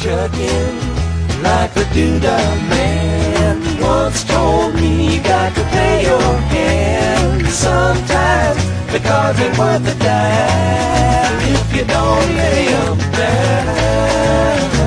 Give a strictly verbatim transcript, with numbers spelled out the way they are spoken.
chugging like the Doodah Man once told me. You got to pay your hand sometimes, because it's worth a dime if you don't lay 'em down.